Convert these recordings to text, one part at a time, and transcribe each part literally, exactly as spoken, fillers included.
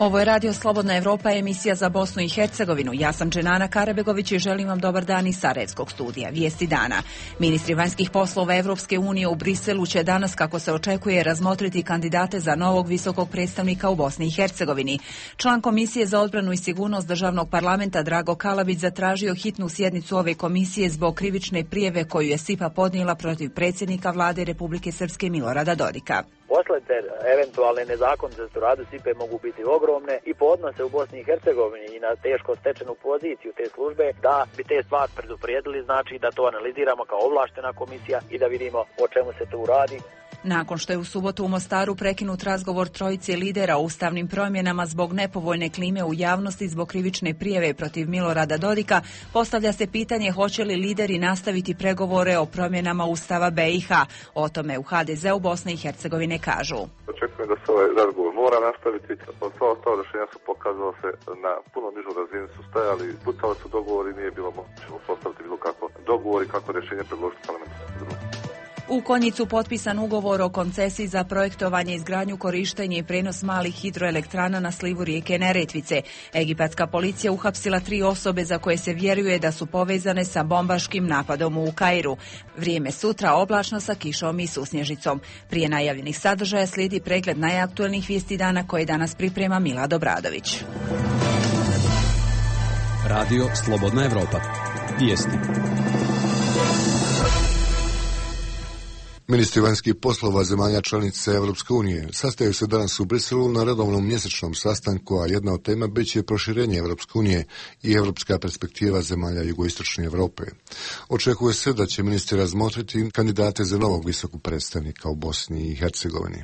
Ovo je Radio Slobodna Evropa, emisija za Bosnu i Hercegovinu. Ja sam Dženana Karabegović i želim vam dobar dan iz Sarajevskog studija. Vijesti dana. Ministri vanjskih poslova Evropske unije u Briselu će danas, kako se očekuje, razmotriti kandidate za novog visokog predstavnika u Bosni i Hercegovini. Član Komisije za odbranu i sigurnost državnog parlamenta Drago Kalabić zatražio hitnu sjednicu ove komisije zbog krivične prijeve koju je S I P A podnijela protiv predsjednika vlade Republike Srpske Milorada Dodika. Posljedice eventualne nezakonitosti u radu S I P A mogu biti ogromne i po odnose u Bosni i Hercegovini i na teško stečenu poziciju te službe, da bi te stvari preduprijedili, znači da to analiziramo kao ovlaštena komisija i da vidimo o čemu se tu radi. Nakon što je u subotu u Mostaru prekinut razgovor trojice lidera o ustavnim promjenama zbog nepovoljne klime u javnosti zbog krivične prijeve protiv Milorada Dodika, postavlja se pitanje hoće li lideri nastaviti pregovore o promjenama Ustava B i H. O tome u H D Z-u Bosne i Hercegovine kažu. Očekujem da se ovaj razgovor mora nastaviti. Sva ostala rješenja su pokazala se na puno nižu razinu su stajali, pucali su dogovori, nije bilo moguće postaviti bilo kako dogovor i kako rješenje predložiti parlamentu. U Konjicu potpisan ugovor o koncesiji za projektovanje, izgradnju, korištenje i prenos malih hidroelektrana na slivu rijeke Neretvice. Egipatska policija uhapsila tri osobe za koje se vjeruje da su povezane sa bombaškim napadom u Kairu. Vrijeme sutra oblačno sa kišom i susnježicom. Prije najavljenih sadržaja slijedi pregled najaktuelnijih vijesti dana koje danas priprema Milad Obradović. Radio Slobodna Evropa. Vijesti. Ministri vanjskih poslova zemalja članica Evropske unije sastaju se danas u Briselu na redovnom mjesečnom sastanku, a jedna od tema bit će proširenje Evropske unije i evropska perspektiva zemalja jugoistočne Europe. Očekuje se da će ministri razmotriti kandidate za novog visokog predstavnika u Bosni i Hercegovini.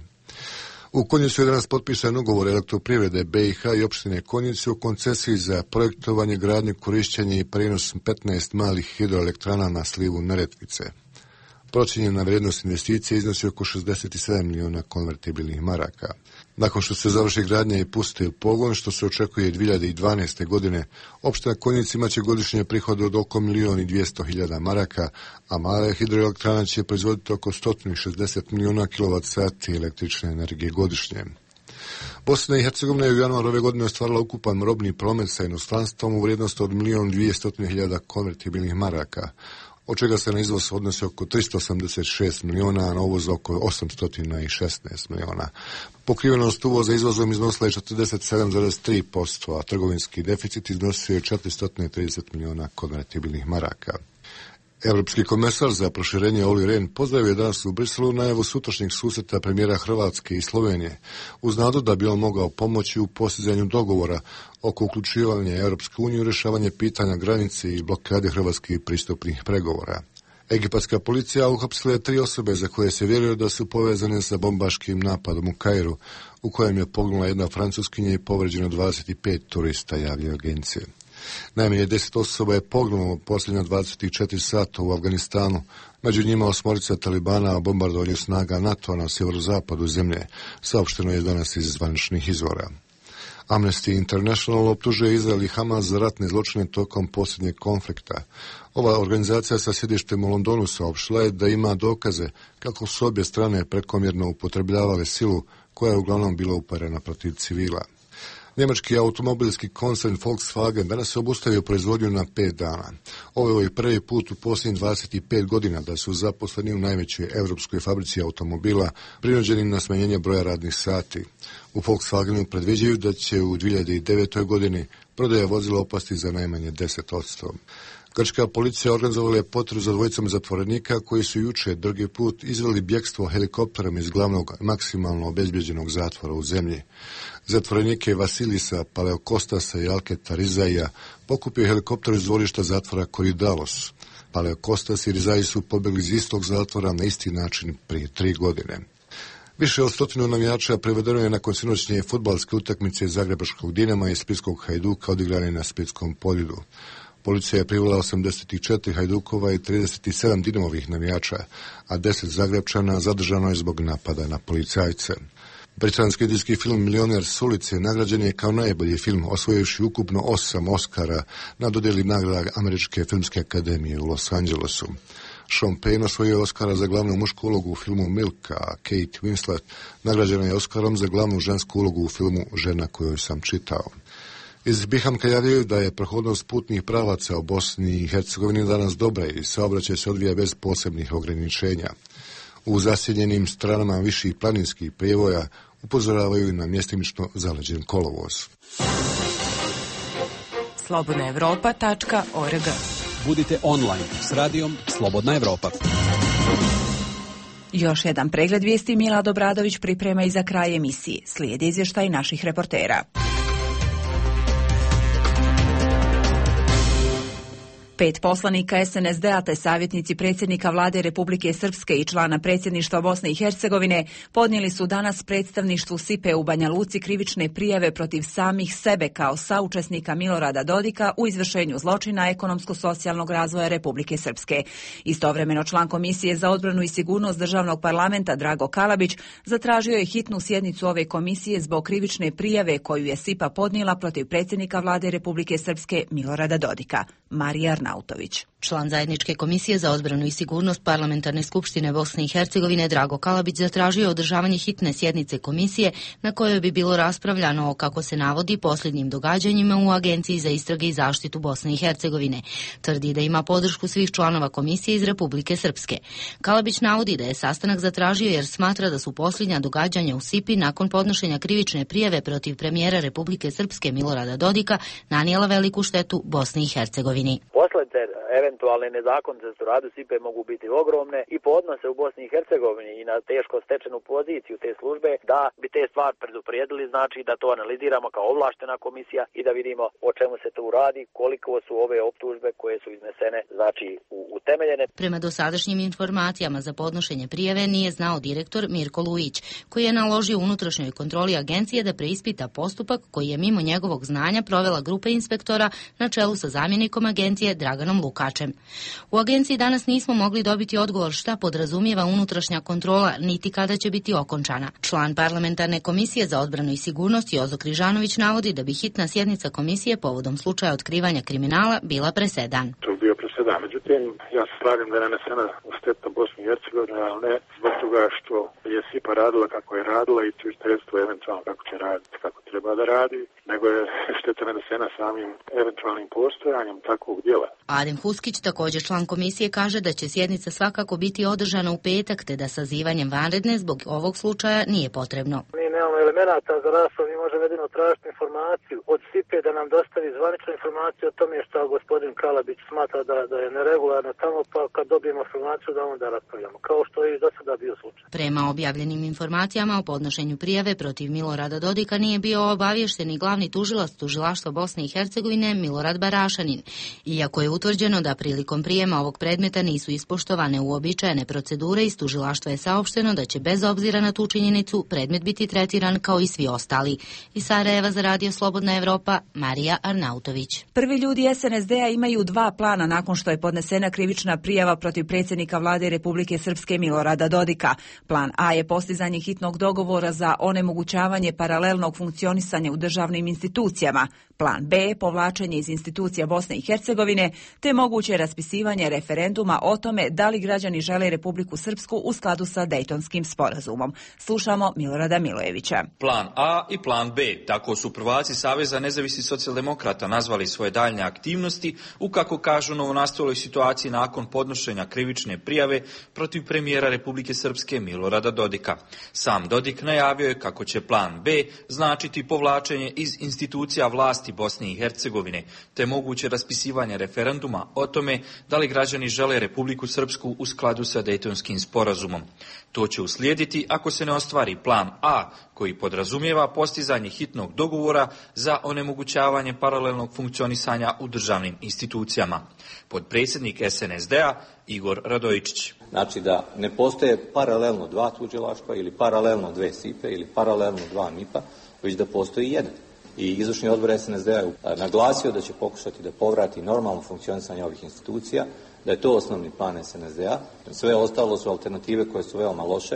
U Konjicu je danas potpisan ugovor Elektroprivrede B i H i opštine Konjice o koncesiji za projektovanje, gradnju, korištenje i prenos petnaest malih hidroelektrana na slivu Neretvice. Procijenjena vrijednost investicije iznosi oko šezdeset sedam miliona konvertibilnih maraka. Nakon što se završi gradnja i pusti u pogon, što se očekuje dvije hiljade dvanaeste. godine, opština Konjica imaće godišnje prihode od oko milion i dvjesto hiljada maraka, a male hidroelektrane će proizvoditi oko sto šezdeset miliona kilovat sati električne energije godišnje. Bosna i Hercegovina je u januaru ove godine ostvarila ukupan robni promet sa inostranstvom u vrijednosti od milion dvjesto hiljada konvertibilnih maraka, od čega se na izvoz odnosi oko tristo osamdeset šest miliona, a na uvoz oko osamsto šesnaest miliona. Pokrivenost uvoza izvozom iznosila je četrdeset sedam zarez tri posto, a trgovinski deficit iznosio je četiristo trideset miliona konvertibilnih maraka. Europski komesar za proširenje Olli Rehn pozdravio je danas u Briselu najavu sutrašnjeg susreta premijera Hrvatske i Slovenije, uz nadu da bi on mogao pomoći u postizanju dogovora oko uključivanja Europske unije u rješavanje pitanja granice i blokade hrvatskih pristupnih pregovora. Egipatska policija uhapsila je tri osobe za koje se vjeruje da su povezane sa bombaškim napadom u Kairu, u kojem je poginula jedna Francuskinja i povređeno dvadeset pet turista, javlja agencije. Najmanje deset osoba je poginulo posljednja dvadeset četiri sata u Afganistanu, među njima osmorica Talibana o bombardovanju snaga NATO na sjeverozapadu zemlje, saopšteno je danas iz zvaničnih izvora. Amnesty International optužuje Izrael i Hamas za ratne zločine tokom posljednjeg konflikta. Ova organizacija sa sjedištem u Londonu saopštila je da ima dokaze kako su obje strane prekomjerno upotrebljavale silu koja je uglavnom bila uperena protiv civila. Njemački automobilski koncern Volkswagen danas se obustavio proizvodnju na pet dana. Ovo je prvi put u posljednjih dvadeset pet godina da su zaposleni u najvećoj europskoj fabrici automobila prinuđeni na smanjenje broja radnih sati. U Volkswagenu predviđaju da će u dvije hiljade devetoj. godini prodaja vozila opasti za najmanje deset posto. Grčka policija organizovala je potrebu za dvojicom zatvorenika koji su juče drugi put izveli bjegstvo helikopterom iz glavnog maksimalno obezbjeđenog zatvora u zemlji. Zatvorenike Vasilisa Paleokostasa i Alketa Rizaija pokupio helikopter iz dvorišta zatvora Koridalos. Paleokostas i Rizaji su pobjegli iz istog zatvora na isti način prije tri godine. Više od stotinu navijača prevedeno je nakon sinoćnje fudbalske utakmice Zagrebačkog Dinama i Splitskog Hajduka odigrane na Splitskom Poljudu. Policija je privela osamdeset četiri Hajdukova i trideset sedam Dinamovih navijača, a deset Zagrebčana zadržano je zbog napada na policajce. Britanski indijski film Milioner s ulice nagrađen je kao najbolji film, osvojivši ukupno osam Oscara na dodjeli nagrada Američke filmske akademije u Los Angelesu. Sean Penn osvojio je Oscara za glavnu mušku ulogu u filmu Milk, a Kate Winslet nagrađena je Oskarom za glavnu žensku ulogu u filmu Žena koju sam čitao. Iz Bihamka javljaju da je prohodnost putnih pravaca u Bosni i Hercegovini danas dobra i saobraćaj se odvija bez posebnih ograničenja. U zasjenjenim stranama viših planinskih prijevoja upozoravaju na mjestimično zaleđen kolovoz. slobodna evropa tačka org. Budite online s radijom Slobodna Evropa. Još jedan pregled vijesti Milad Obradović priprema i za kraj emisije. Slijedi izvještaj naših reportera. Pet poslanika es en es de a te savjetnici predsjednika vlade Republike Srpske i člana predsjedništva Bosne i Hercegovine podnijeli su danas predstavništvu S I P E u Banja Luci krivične prijave protiv samih sebe kao saučesnika Milorada Dodika u izvršenju zločina ekonomsko-socijalnog razvoja Republike Srpske. Istovremeno član Komisije za odbranu i sigurnost državnog parlamenta Drago Kalabić zatražio je hitnu sjednicu ove komisije zbog krivične prijave koju je S I P A podnijela protiv predsjednika vlade Republike Srpske Milorada Dodika. Marija Arnautović. Član Zajedničke komisije za odbranu i sigurnost Parlamentarne skupštine Bosne i Hercegovine Drago Kalabić zatražio održavanje hitne sjednice komisije na kojoj bi bilo raspravljano o, kako se navodi, posljednjim događanjima u Agenciji za istrage i zaštitu Bosne i Hercegovine. Tvrdi da ima podršku svih članova komisije iz Republike Srpske. Kalabić navodi da je sastanak zatražio jer smatra da su posljednja događanja u S I P I nakon podnošenja krivične prijave protiv premijera Republike Srpske Milorada Dodika nanijela veliku štetu Bosni i Hercegovini. Posljedice eventualne nezakonitosti u radu S I P E mogu biti ogromne i po odnose u Bosni i Hercegovini i na teško stečenu poziciju te službe da bi te stvari preduprijedili, znači da to analiziramo kao ovlaštena komisija i da vidimo o čemu se tu radi, koliko su ove optužbe koje su iznesene znači utemeljene. Prema dosadašnjim informacijama za podnošenje prijave nije znao direktor Mirko Lujić, koji je naložio unutrašnjoj kontroli agencije da preispita postupak koji je mimo njegovog znanja provela grupa inspektora na čelu sa zamjenikom agencije Draganom Lukačem. U agenciji danas nismo mogli dobiti odgovor šta podrazumijeva unutrašnja kontrola niti kada će biti okončana. Član Parlamentarne komisije za odbranu i sigurnost Jozo Križanović navodi da bi hitna sjednica komisije povodom slučaja otkrivanja kriminala bila presedan. To bio presedan. Međutim, ja se slagam da je nanesena šteta Bosni i Hercegovine, ali ne zbog toga što je S I P A radila kako je radila i tužiteljstvo eventualno kako će raditi, kako treba da radi, nego je šteta nanesena samim eventualnim postojanjem takvog djela. Adem Huskić, također član komisije, kaže da će sjednica svakako biti održana u petak, te da sazivanjem vanredne zbog ovog slučaja nije potrebno. Mi nemamo elemenata za raspravu, mi možemo jedino tražiti informaciju od S I P E da nam dostavi zvaničnu informaciju o tome što gospodin Kalabić smatra da, da je neregularno tamo, pa kad dobijemo informaciju da onda raspravljamo, kao što je i do sada bio slučaj. Prema objavljenim informacijama o podnošenju prijave protiv Milorada Dodika nije bio obavješteni glavni tužilac tužilaštva Bosne i Hercegovine Milorad Barašanin, iako je utvrđeno da prilikom prijema ovog predmeta nisu ispoštovane uobičajene procedure, iz tužilaštva je saopšteno da će bez obzira na tu činjenicu predmet biti tretiran kao i svi ostali. Iz Sarajeva za radio Slobodna Evropa, Marija Arnautović. Prvi ljudi es en es de a imaju dva plana nakon što je podnesena krivična prijava protiv predsjednika vlade Republike Srpske Milorada Dodika. Plan A je postizanje hitnog dogovora za onemogućavanje paralelnog funkcionisanja u državnim institucijama. Plan B povlačenje iz institucija Bosne i Hercegovine, te moguće raspisivanje referenduma o tome da li građani žele Republiku Srpsku u skladu sa Dejtonskim sporazumom. Slušamo Milorada Milojevića. Plan A i plan B, tako su prvaci Saveza nezavisnih socijaldemokrata nazvali svoje daljnje aktivnosti u, kako kažu, novonastaloj situaciji nakon podnošenja krivične prijave protiv premijera Republike Srpske Milorada Dodika. Sam Dodik najavio je kako će plan B značiti povlačenje iz institucija vlasti Bosne i Hercegovine, te moguće raspisivanje referenduma o tome da li građani žele Republiku Srpsku u skladu sa Dejtonskim sporazumom. To će uslijediti ako se ne ostvari plan A, koji podrazumijeva postizanje hitnog dogovora za onemogućavanje paralelnog funkcionisanja u državnim institucijama. Potpredsjednik es en es de a Igor Radojičić. Znači da ne postoje paralelno dva tužilaštva ili paralelno dve S I P E ili paralelno dva M I P A, već da postoji jedan. I izvršni odbor es en es de a je naglasio da će pokušati da povrati normalno funkcionisanje ovih institucija, da je to osnovni plan es en es de a. Sve ostalo su alternative koje su veoma loše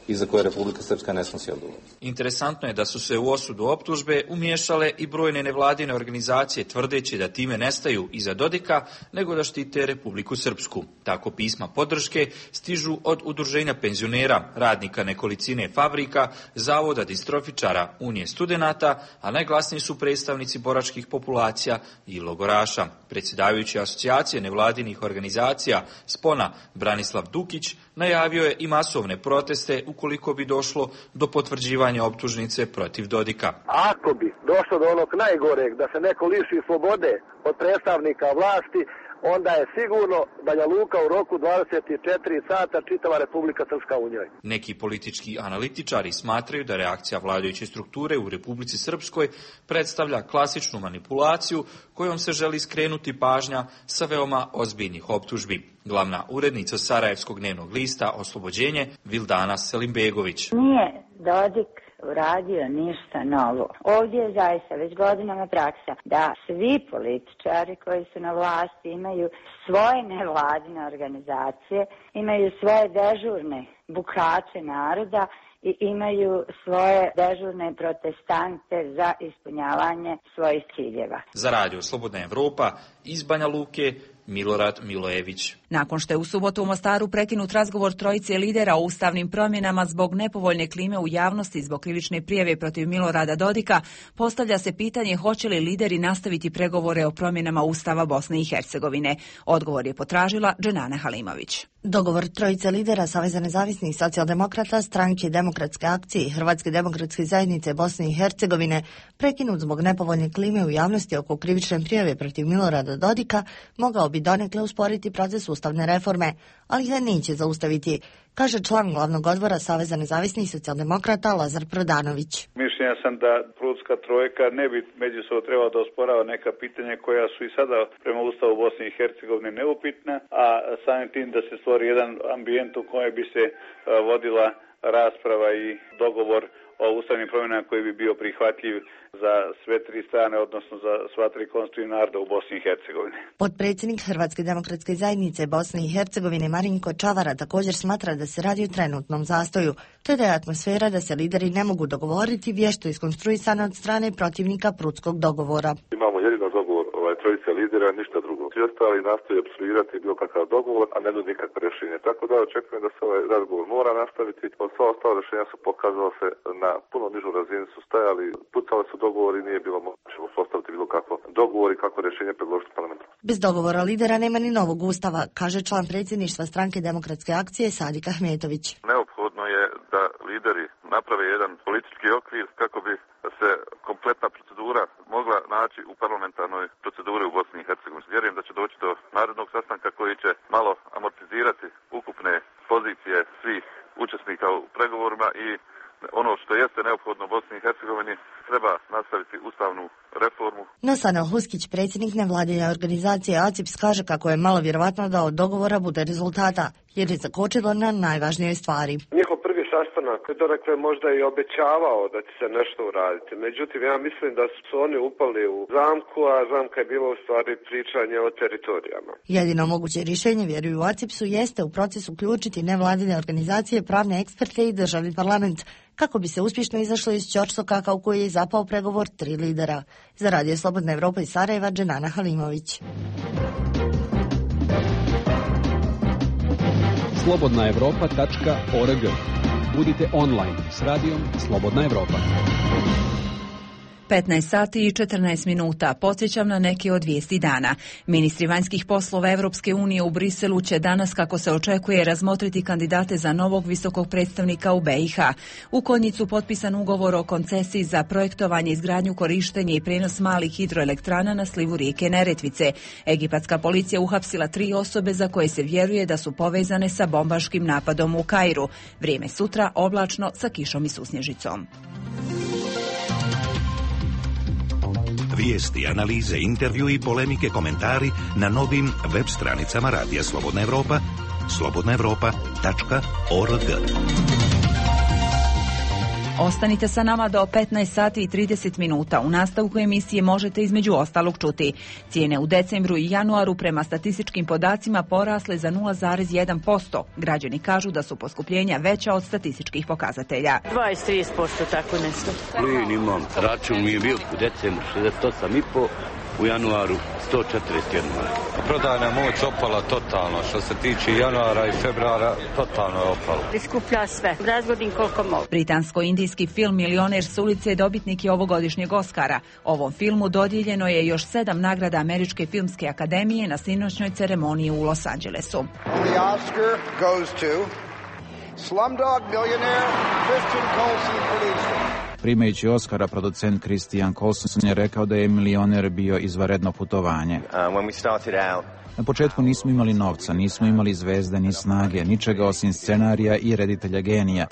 i za koje Republika Srpska ne snosi odgovornost. Interesantno je da su se u osudu optužbe umiješale i brojne nevladine organizacije tvrdeći da time ne staju iza Dodika, nego da štite Republiku Srpsku. Tako pisma podrške stižu od udruženja penzionera, radnika nekolicine fabrika, zavoda distrofičara, Unije studenata, a najglasniji su predstavnici boračkih populacija i logoraša. Predsjedavajući asocijacije nevladinih organizacija Spona Branislav Dukić najavio je i masovne proteste ukoliko bi došlo do potvrđivanja optužnice protiv Dodika. Ako bi došlo do onog najgoreg da se neko liši slobode od predstavnika vlasti, onda je sigurno Banja Luka u roku dvadeset četiri sata čitava Republika Srpska u njoj. Neki politički analitičari smatraju da reakcija vladajuće strukture u Republici Srpskoj predstavlja klasičnu manipulaciju kojom se želi skrenuti pažnja sa veoma ozbiljnih optužbi. Glavna urednica Sarajevskog dnevnog lista Oslobođenje Vildana Selimbegović. Nije Dodik uradio ništa novo. Ovdje je zaista već godinama praksa da svi političari koji su na vlasti imaju svoje nevladine organizacije, imaju svoje dežurne bukače naroda i imaju svoje dežurne protestante za ispunjavanje svojih ciljeva. Za Radio Slobodna Evropa iz Banja Luke Milorad Milojević. Nakon što je u subotu u Mostaru prekinut razgovor trojice lidera o ustavnim promjenama zbog nepovoljne klime u javnosti zbog krivične prijave protiv Milorada Dodika, postavlja se pitanje hoće li lideri nastaviti pregovore o promjenama Ustava Bosne i Hercegovine. Odgovor je potražila Dženana Halimović. Dogovor trojice lidera Saveza nezavisnih socijaldemokrata, Stranke demokratske akcije i Hrvatske demokratske zajednice Bosne i Hercegovine prekinut zbog nepovoljne klime u javnosti oko krivične prijave protiv Milorada Dodika mogao bi donekle usporiti proces ustavne reforme, ali ga neće zaustaviti, kaže član glavnog odbora Saveza nezavisnih socijaldemokrata Lazar Prodanović. Mišljenja sam da Prudska trojka ne bi međusobno trebala da osporava neka pitanja koja su i sada prema Ustavu Bosne i Hercegovine neupitna, a samim tim da se stvori jedan ambijent u kojem bi se vodila rasprava i dogovor o ustavnim promjenama koji bi bio prihvatljiv za sve tri strane, odnosno za sva tri konstitutivna naroda u Bosni i Hercegovini. Potpredsjednik Hrvatske demokratske zajednice Bosne i Hercegovine Marinko Čavara također smatra da se radi o trenutnom zastoju, te da je atmosfera da se lideri ne mogu dogovoriti vješto iskonstruisana od strane protivnika Prudskog dogovora. Imamo jedino dogovor ovaj, trojice lidera, ništa drugo. Svi ostali nastoje opstruirati bilo kakav dogovor, a ne nudi nikakve rješenje. Tako da očekujem da se ovaj razgovor mora nastaviti. Od sva ostala rješenja su pokazala se na puno nižu razinu su stajali, pucali su dogovori, nije bilo moguće postaviti bilo kakvo dogovor i kako rješenje predložiti parlamentu. Bez dogovora lidera nema ni novog ustava, kaže član predsjedništva Stranke demokratske akcije Sadik Ahmetović. Neophodno je da lideri naprave jedan politički okvir kako bi se kompletna procedura mogla naći u parlamentarnoj proceduri u Bosni i Hercegovini. Vjerujem da će doći do narednog sastanka koji će malo amortizirati ukupne pozicije svih učesnika u pregovorima i ono što jeste neophodno Bosni i Hercegovini treba nastaviti ustavnu reformu. No Sanel Huskić, predsjednik nevladine organizacije A C I P S, kaže kako je malo vjerovatno da od dogovora bude rezultata, jer je zakočilo na najvažnijoj stvari. Njihov prvi sastanak donekle možda i obećavao da će se nešto uraditi. Međutim, ja mislim da su oni upali u zamku, a zamka je bilo u stvari pričanje o teritorijama. Jedino moguće rješenje, vjeruju u A C I P S-u, jeste u proces uključiti nevladine organizacije, pravne eksperte i državni parlament, kako bi se uspješno izašlo iz ćorsoka u koji je zapao pregovor tri lidera. Za Radio Slobodna Evropa iz Sarajeva, Dženana Halimović. slobodna evropa tačka org. Budite online s radijom Slobodna Evropa. petnaest sati i četrnaest minuta. Podsjećam na neke od vijesti dana. Ministri vanjskih poslova Evropske unije u Briselu će danas, kako se očekuje, razmotriti kandidate za novog visokog predstavnika u B i H. U Konjicu potpisan ugovor o koncesiji za projektovanje, izgradnju, korištenje i prijenos malih hidroelektrana na slivu rijeke Neretvice. Egipatska policija uhapsila tri osobe za koje se vjeruje da su povezane sa bombaškim napadom u Kairu. Vrijeme sutra oblačno sa kišom i susnježicom. Vijesti, analize, intervju i polemike, komentari na novim web stranicama Radija Slobodna Evropa, slobodna evropa tačka org. Ostanite sa nama do petnaest sati i trideset minuta. U nastavku emisije možete između ostalog čuti: cijene u decembru i januaru prema statističkim podacima porasle za nula zarez jedan posto. Građani kažu da su poskupljenja veća od statističkih pokazatelja. dvadeset do trideset posto tako nešto. Plin imam, račun mi je bio u decembru šezdeset osam i po, u januaru sto četrdeset jedan. Prodajna moć opala totalno, što se tiče januara i februara, totalno je opalo. Iskuplja sve, razgodim koliko mogu. Britansko-indijski film Milioner s ulice dobitnik je ovogodišnjeg Oskara. Ovom filmu dodijeljeno je još sedam nagrada Američke filmske akademije na sinoćnoj ceremoniji u Los Angelesu. The Oscar goes to Slumdog Millionaire, Christian Colson producer. Primajući Oskara, producent Christian Colson je rekao da je Milioner bio izvanredno putovanje. Na početku nismo imali novca, nismo imali zvezde ni snage, ničega osim scenarija i reditelja genija.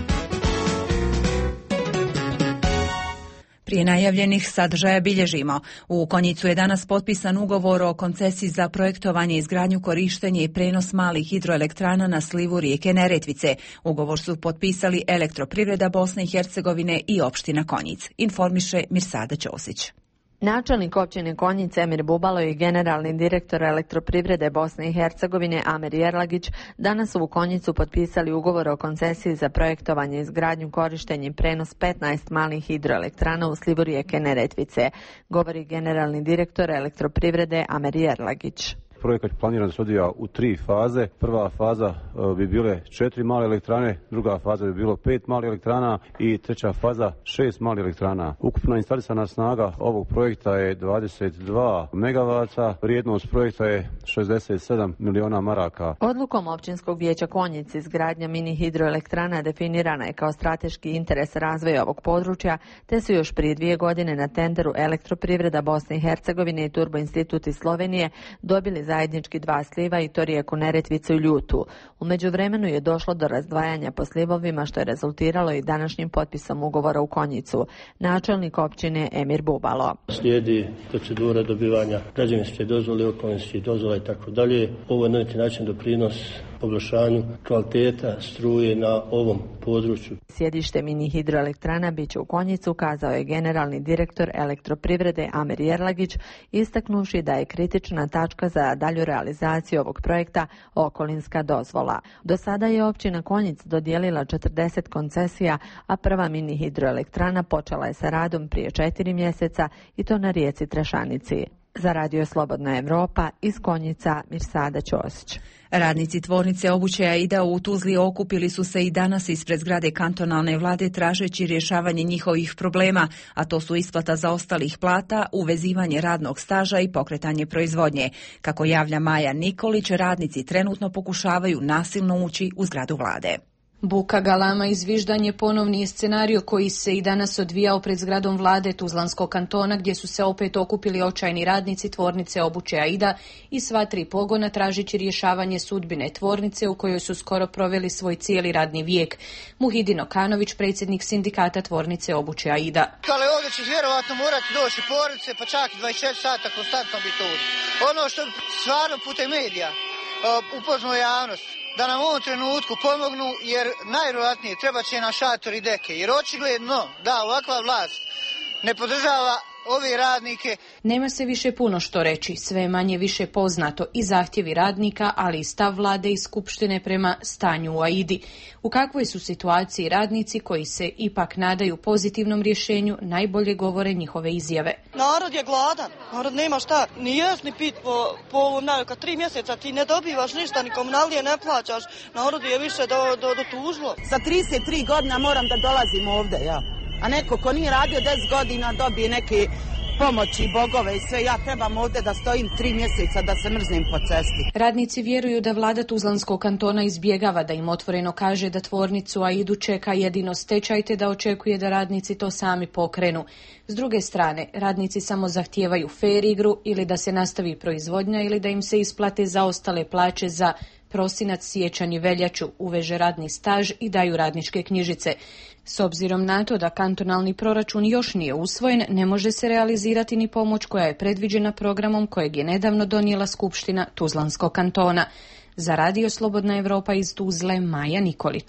Prije najavljenih sadržaja bilježimo. U Konjicu je danas potpisan ugovor o koncesiji za projektovanje, izgradnju, korištenje i prenos malih hidroelektrana na slivu rijeke Neretvice. Ugovor su potpisali Elektroprivreda Bosne i Hercegovine i opština Konjic. Informiše Mirsada Ćosić. Načelnik općine Konjice Emir Bubalo i generalni direktor Elektroprivrede Bosne i Hercegovine Amer Jerlagić danas su u Konjicu potpisali ugovor o koncesiji za projektovanje, izgradnju, korištenje i prenos petnaest malih hidroelektrana u slivu rijeke Neretvice, govori generalni direktor Elektroprivrede Amer Jerlagić. Projekat je planiran da se odvija u tri faze. Prva faza uh, bi bile četiri male elektrane, druga faza bi bilo pet malih elektrana i treća faza šest malih elektrana. Ukupna instalisana snaga ovog projekta je dvadeset dva megavata, vrijednost projekta je šezdeset sedam miliona maraka. Odlukom općinskog vijeća Konjic izgradnja mini hidroelektrana definirana je kao strateški interes razvoja ovog područja, te su još prije dvije godine na tenderu Elektroprivreda Bosne i Hercegovine i Turbo Institut iz Slovenije dobili zajednički dva sliva i to rijeku Neretvicu i Ljutu. U međuvremenu je došlo do razdvajanja po slivovima, što je rezultiralo i današnjim potpisom ugovora u Konjicu. Načelnik općine Emir Bubalo. Slijedi procedura dobivanja građevinske dozvole, okolinske dozvole i tako dalje. Ovo je na neki način doprinos poboljšanju kvaliteta struje na ovom području. Sjedište mini hidroelektrana bit će u Konjicu, kazao je generalni direktor Elektroprivrede Amer Jerlagić, istaknuši da je kritična tačka za dalju realizaciju ovog projekta okolinska dozvola. Do sada je općina Konjic dodijelila četrdeset koncesija, a prva mini hidroelektrana počela je sa radom prije četiri mjeseca i to na rijeci Trešanici. Za Radio Slobodna Evropa iz Konjica Mirsada Ćosić. Radnici tvornice obuće Aida u Tuzli okupili su se i danas ispred zgrade kantonalne vlade tražeći rješavanje njihovih problema, a to su isplata zaostalih plata, uvezivanje radnog staža i pokretanje proizvodnje. Kako javlja Maja Nikolić, radnici trenutno pokušavaju nasilno ući u zgradu vlade. Buka, galama i zviždanje ponovni je scenario koji se i danas odvijao pred zgradom vlade Tuzlanskog kantona, gdje su se opet okupili očajni radnici tvornice obuće Aida i sva tri pogona tražići rješavanje sudbine tvornice u kojoj su skoro proveli svoj cijeli radni vijek. Muhidin Okanović, predsjednik sindikata tvornice obuće Aida. Ali ovdje će vjerovatno morati doći porodice, pa čak i dvadeset četiri sata konstantno biti ovdje. Ono što stvarno putem medija upoznao javnost, da nam u ovom trenutku pomognu, jer najvjerojatnije treba će na šator i deke, jer očigledno da ovakva vlast ne podržava ove radnike. Nema se više puno što reći, sve je manje više poznato i zahtjevi radnika, ali i stav vlade i skupštine prema stanju u Aidi. U kakvoj su situaciji radnici koji se ipak nadaju pozitivnom rješenju, najbolje govore njihove izjave. Narod je gladan, narod nema šta, ni jest ni pit po, po ovom kad tri mjeseca ti ne dobivaš ništa, ni komunalije ne plaćaš, narod je više do, do, do tužlo. Sa trideset tri godina moram da dolazim ovdje, ja. A neko ko nije radio deset godina dobije neke pomoći, bogove i sve, ja trebam ovdje da stojim tri mjeseca da se mrznem po cesti. Radnici vjeruju da vlada Tuzlanskog kantona izbjegava da im otvoreno kaže da tvornicu Aidu čeka jedino stečaj, te da očekuje da radnici to sami pokrenu. S druge strane, radnici samo zahtijevaju fer igru ili da se nastavi proizvodnja ili da im se isplate zaostale plaće za prosinac, siječanj i veljaču, uveže radni staž i daju radničke knjižice. S obzirom na to da kantonalni proračun još nije usvojen, ne može se realizirati ni pomoć koja je predviđena programom kojeg je nedavno donijela Skupština Tuzlanskog kantona. Za Radio Slobodna Evropa iz Tuzle, Maja Nikolić.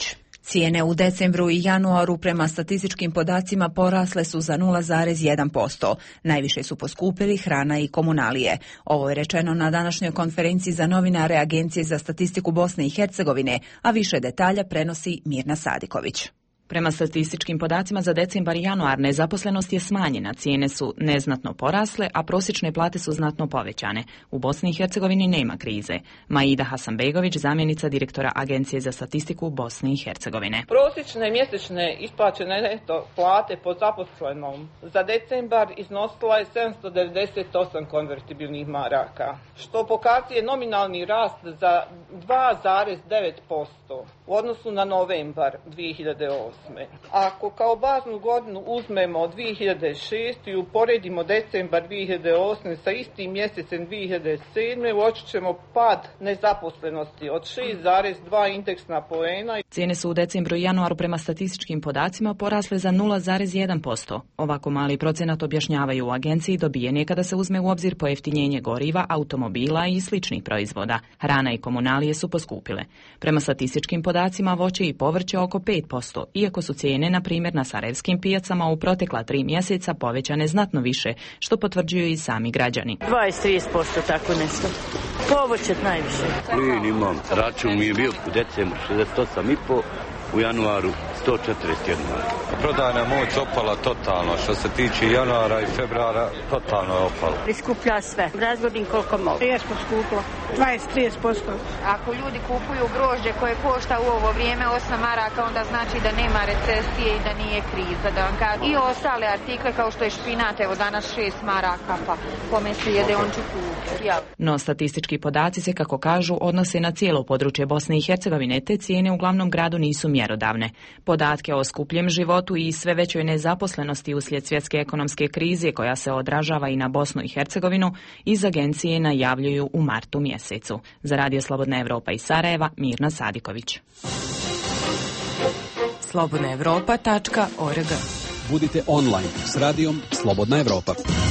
Cijene u decembru i januaru prema statističkim podacima porasle su za nula zarez jedan posto. Najviše su poskupili hrana i komunalije. Ovo je rečeno na današnjoj konferenciji za novinare Agencije za statistiku Bosne i Hercegovine, a više detalja prenosi Mirna Sadiković. Prema statističkim podacima za decembar i januar nezaposlenost je smanjena, cijene su neznatno porasle, a prosječne plate su znatno povećane. U Bosni i Hercegovini nema krize. Maida Hasanbegović, zamjenica direktora Agencije za statistiku Bosne i Hercegovine. Prosječne mjesečne isplaćene neto plate po zaposlenom za decembar iznosila je sedamsto devedeset osam konvertibilnih maraka, što pokazuje nominalni rast za dva zarez devet posto u odnosu na novembar dvije hiljade osme. Ako kao baznu godinu uzmemo dvije hiljade šeste. i uporedimo decembar dvije hiljade osme. sa istim mjesecem dvije hiljade sedme. uočit ćemo pad nezaposlenosti od šest zarez dva indeksna poena. Cijene su u decembru i januaru prema statističkim podacima porasle za nula zarez jedan posto. Ovako mali procenat, objašnjavaju u agenciji, dobijen je kada se uzme u obzir pojeftinjenje goriva, automobila i sličnih proizvoda. Hrana i komunalije su poskupile. Prema statističkim podacima voće i povrće oko pet posto, iako su cijene, na primjer, na sarajevskim pijacama u protekla tri mjeseca povećane znatno više, što potvrđuju i sami građani. dvadeset do trideset posto tako nešto. Povrće najviše. Plin imam, račun mi je bio u decembru šezdeset osam i po, u januaru sto četrdeset jedan. Prodajna moć opala totalno, što se tiče januara i februara, totalno je opala. Priskuplja sve, razgodim koliko mogu. Jesmo skuplo, dvadeset do trideset posto. Ako ljudi kupuju grožđe koje košta u ovo vrijeme osam maraka, onda znači da nema recesije i da nije kriza. Da vam kažem. I ostale artikle kao što je špinat, evo danas šest maraka, pa kome se jede on će kupiti. No statistički podaci se, kako kažu, odnose na cijelo područje Bosne i Hercegovine, te cijene u glavnom gradu nisu mjerodavne. Podatke o skupljem životu i sve većoj nezaposlenosti uslijed svjetske ekonomske krize, koja se odražava i na Bosnu i Hercegovinu, iz agencije najavljuju u martu mjesecu. Za Radio Slobodna Evropa iz Sarajeva, Mirna Sadiković. slobodna evropa tačka org. Budite online s radijom Slobodna Evropa.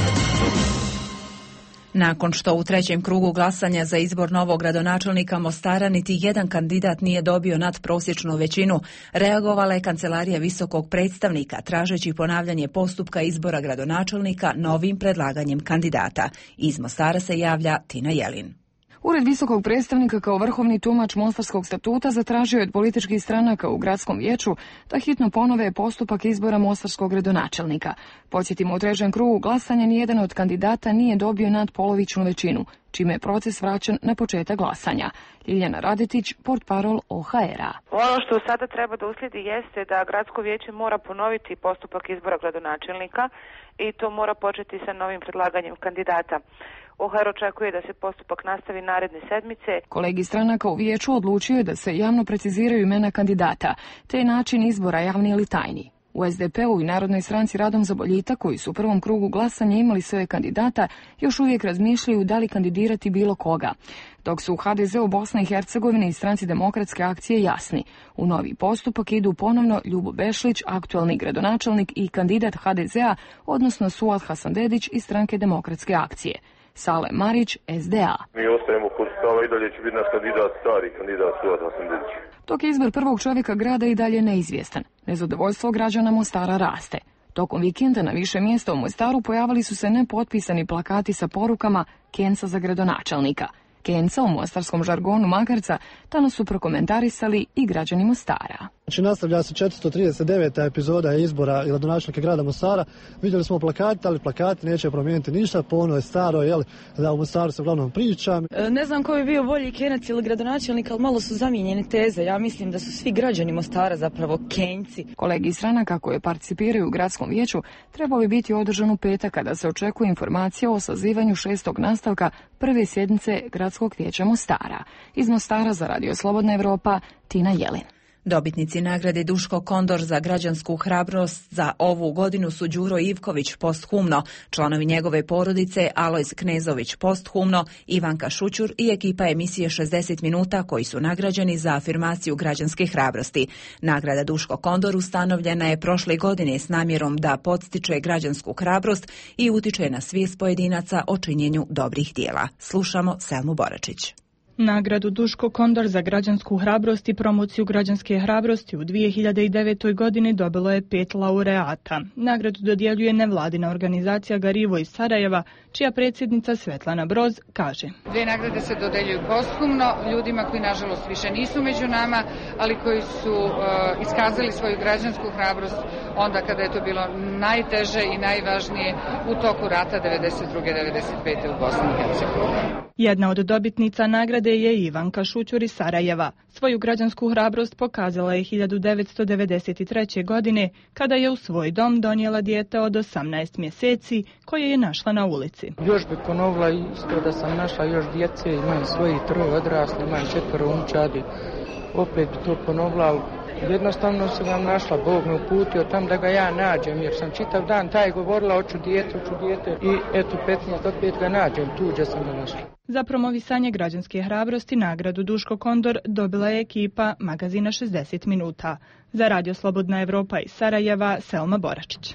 Nakon što u trećem krugu glasanja za izbor novog gradonačelnika Mostara niti jedan kandidat nije dobio nadprosječnu većinu, reagovala je Kancelarija visokog predstavnika tražeći ponavljanje postupka izbora gradonačelnika novim predlaganjem kandidata. Iz Mostara se javlja Tina Jelin. Ured visokog predstavnika kao vrhovni tumač Mostarskog statuta zatražio je od političkih stranaka u gradskom vijeću da hitno ponove postupak izbora mostarskog gradonačelnika. Podsjetimo, u trećem krugu glasanja nijedan od kandidata nije dobio nadpolovičnu većinu, čime je proces vraćen na početak glasanja. Ljiljana Radetić, portparol O H R-a. Ono što sada treba da uslijedi jeste da gradsko vijeće mora ponoviti postupak izbora gradonačelnika i to mora početi sa novim predlaganjem kandidata. O H R očekuje da se postupak nastavi naredne sedmice. Kolegi stranaka u vijeću odlučio je da se javno preciziraju imena kandidata, te način izbora javni ili tajni. U S D P-u i Narodnoj stranci Radom za boljitak, koji su u prvom krugu glasanja imali svoje kandidata, još uvijek razmišljaju da li kandidirati bilo koga. Dok su u H D Z-u Bosne i Hercegovine i Stranci demokratske akcije jasni. U novi postupak idu ponovno Ljubo Bešlić, aktualni gradonačelnik i kandidat H D Z-a, odnosno Suad Hasandedić iz Stranke demokratske akcije. Sale Marić, S D A. Mi ostajemo kod stava i dalje će biti naš kandidat, stari kandidat Suad Hasandedić. Dok je izbor prvog čovjeka grada i dalje neizvjestan, nezadovoljstvo građana Mostara raste. Tokom vikenda na više mjesta u Mostaru pojavili su se nepotpisani plakati sa porukama Kenca za gradonačelnika. Kenca u mostarskom žargonu Magarca danas su prokomentarisali i građani Mostara. Znači, nastavlja se četiristo trideset deveta epizoda izbora gradonačelnika grada Mostara. Vidjeli smo plakati, ali plakati neće promijeniti ništa, po ono je staro, jel, da u Mostaru se uglavnom priča. E, ne znam ko bi bio bolji Kenac ili gradonačelnik, ali malo su zamijenjene teze. Ja mislim da su svi građani Mostara zapravo Kenjci. Kolegi iz stranaka koje participiraju u gradskom vijeću trebao bi biti održan u petak, kada se očekuje informacija o sazivanju šestog nastavka prve sjednice gradskog vijeća Mostara. Iz Mostara za Radio Slobodna Evropa, Tina Jelin. Dobitnici nagrade Duško Kondor za građansku hrabrost za ovu godinu su Đuro Ivković posthumno, članovi njegove porodice Alojz Knezović posthumno, Ivanka Šućur i ekipa emisije šezdeset minuta koji su nagrađeni za afirmaciju građanske hrabrosti. Nagrada Duško Kondor ustanovljena je prošle godine s namjerom da podstiče građansku hrabrost i utiče na svijest pojedinaca o činjenju dobrih dijela. Slušamo Selmu Boračić. Nagradu Duško Kondor za građansku hrabrost i promociju građanske hrabrosti u dvije hiljade devetoj. godini dobilo je pet laureata. Nagradu dodjeljuje nevladina organizacija Garivo iz Sarajeva, čija predsjednica Svetlana Broz kaže: Dve nagrade se dodeljuju posthumno ljudima koji nažalost više nisu među nama, ali koji su uh, iskazali svoju građansku hrabrost onda kada je to bilo najteže i najvažnije u toku rata devedeset druge devedeset pete u Bosni i Hercegovini. Jedna od dobitnica nagrade je Ivanka Šućur iz Sarajeva. Svoju građansku hrabrost pokazala je hiljadu devetsto devedeset treće. godine kada je u svoj dom donijela dijete od osamnaest mjeseci koje je našla na ulici. Još bi ponovila isto da sam našla još djece, imam svoji troje odrasli, imam četvero unčadi. Opet bi to ponovila. Jednostavno sam vam našla, Bog me uputio tam da ga ja nađem, jer sam čitav dan taj govorila hoću dijete, hoću dijete i eto petnaest opet ga nađem, tuđe sam ga našla. Za promovisanje građanske hrabrosti nagradu Duško Kondor dobila je ekipa magazina šezdeset minuta. Za Radio Slobodna Evropa iz Sarajeva, Selma Boračić.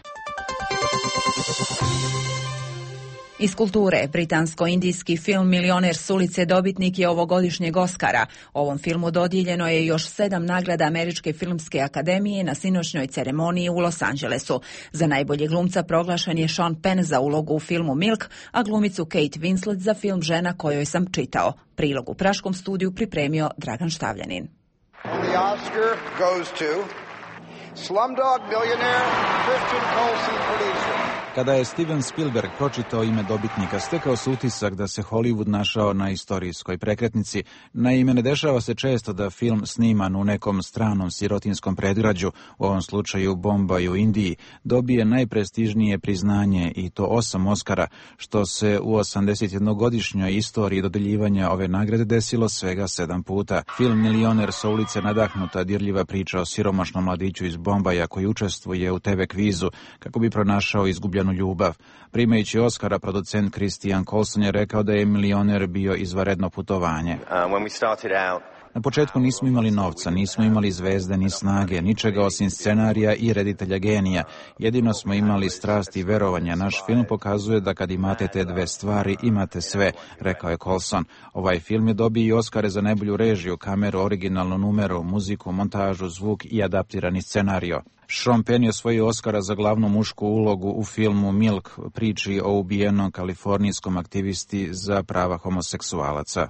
Iz kulture, britansko-indijski film Milioner s ulice dobitnik je ovogodišnjeg Oskara. Ovom filmu dodijeljeno je još sedam nagrada Američke filmske akademije na sinoćnoj ceremoniji u Los Angelesu. Za najbolje glumca proglašen je Sean Penn za ulogu u filmu Milk, a glumicu Kate Winslet za film Žena kojoj sam čitao. Prilog u Praškom studiju pripremio Dragan Štavljanin. The Oscar goes to Slumdog Millionaire, Christian Colson producer. Kada je Steven Spielberg pročitao ime dobitnika, stekao se utisak da se Hollywood našao na istorijskoj prekretnici. Naime, ne dešava se često da film sniman u nekom stranom sirotinskom predgrađu, u ovom slučaju Bombaju u Indiji, dobije najprestižnije priznanje i to osam Oskara, što se u osamdesetjednogodišnjoj istoriji dodeljivanja ove nagrade desilo svega sedam puta. Film Milioner sa ulice nadahnuta dirljiva priča o siromašnom mladiću iz Bombaja koji učestvuje u te ve kvizu kako bi pronašao izgubljenu ljubav. Primajući Oskara, producent Christian Colson je rekao da je Milioner bio izvanredno putovanje. Na početku nismo imali novca, nismo imali zvezde ni snage, ničega osim scenarija i reditelja genija. Jedino smo imali strast i verovanja. Naš film pokazuje da kad imate te dve stvari, imate sve, rekao je Colson. Ovaj film je dobio i Oskare za najbolju režiju, kameru, originalnu numeru, muziku, montažu, zvuk i adaptirani scenario. Sean Penn je osvojio Oskara za glavnu mušku ulogu u filmu Milk, priči o ubijenom kalifornijskom aktivisti za prava homoseksualaca.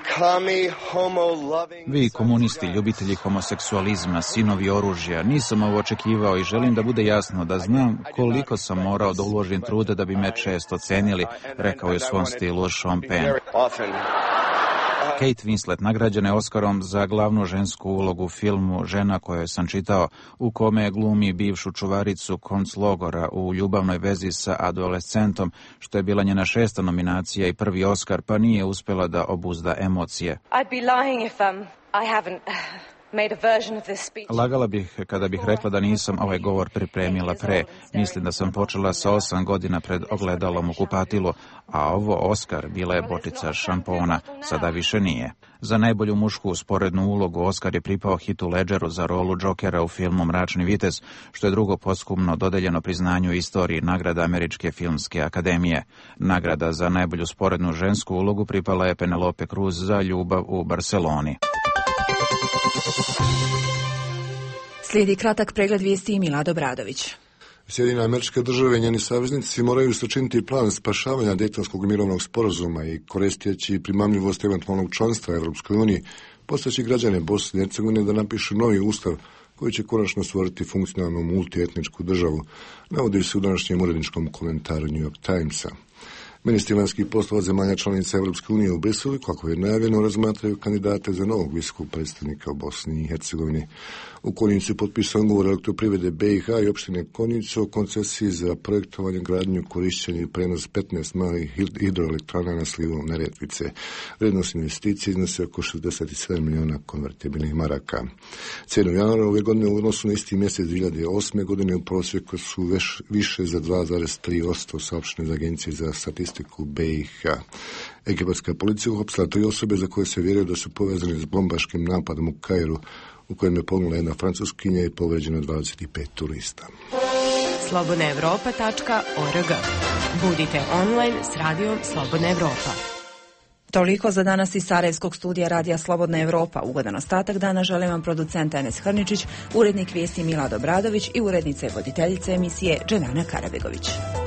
Vi, komunisti, ljubitelji homoseksualizma, sinovi oružja, nisam ovo očekivao i želim da bude jasno da znam koliko sam morao da uložim truda da bi me često cenili, rekao je u svom stilu Sean Penn. Kate Winslet nagrađena je Oskarom za glavnu žensku ulogu u filmu Žena kojoj sam čitao, u kome glumi bivšu čuvaricu konclogora u ljubavnoj vezi sa adolescentom, što je bila njena šesta nominacija i prvi Oskar, pa nije uspjela da obuzda emocije. I'd be lying if um, I haven't made a version of this speech. Lagala bih kada bih rekla da nisam ovaj govor pripremila pre. Mislim da sam počela sa osam godina pred ogledalom u kupatilu, a ovo Oskar bila je bočica šampona, sada više nije. Za najbolju mušku sporednu ulogu Oskar je pripao Heathu Ledgeru za rolu Jokera u filmu Mračni vitez, što je drugo posthumno dodeljeno priznanju istoriji nagrada Američke filmske akademije. Nagrada za najbolju sporednu žensku ulogu pripala je Penelope Cruz za Ljubav u Barseloni. Slijedi kratak pregled vijesti i Milad Obradović. Sjedinjene Američke Države i njeni saveznici moraju sačiniti plan spašavanja Dejtonskog mirovnog sporazuma i koristeći primamljivost eventualnog članstva Evropskoj uniji, postaći građane Bosne i Hercegovine da napišu novi ustav koji će konačno stvoriti funkcionalnu multietničku državu, navodi se u današnjem uredničkom komentaru New York Timesa. Ministri vanjskih poslova zemalja članica Evropske unije u Briselu, kako je najavljeno, razmatraju kandidate za novog visokog predstavnika u Bosni i Hercegovini. U Konjicu je potpisan ugovor Elektroprivrede be i ha i opštine Konjicu o koncesiji za projektovanje, gradnju, korišćenje i prenos petnaest malih hidroelektrana na slivu Neretvice. Vrednost investicije iznosi oko šezdeset sedam miliona konvertibilnih maraka. Cijene u januaru ove godine u odnosu na isti mjesec dvije hiljade osme. godine u prosjeku su veš, više za dva zarez tri posto, saopštene za Agencije za statistiku be i ha. Egipatska policija uhapsila tri osobe za koje se vjeruje da su povezane s bombaškim napadom u Kairu, u kojem je poginula jedna Francuskinja i povređeno dvadeset pet turista. slobodna evropa tačka org. Budite online s radijom Slobodna Evropa. Toliko za danas iz Sarajevskog studija Radija Slobodna Evropa. Ugodan ostatak dana želim vam producent Enes Hrničić, urednik vijesti Milad Obradović i urednica i voditeljica emisije Dženana Karabegović.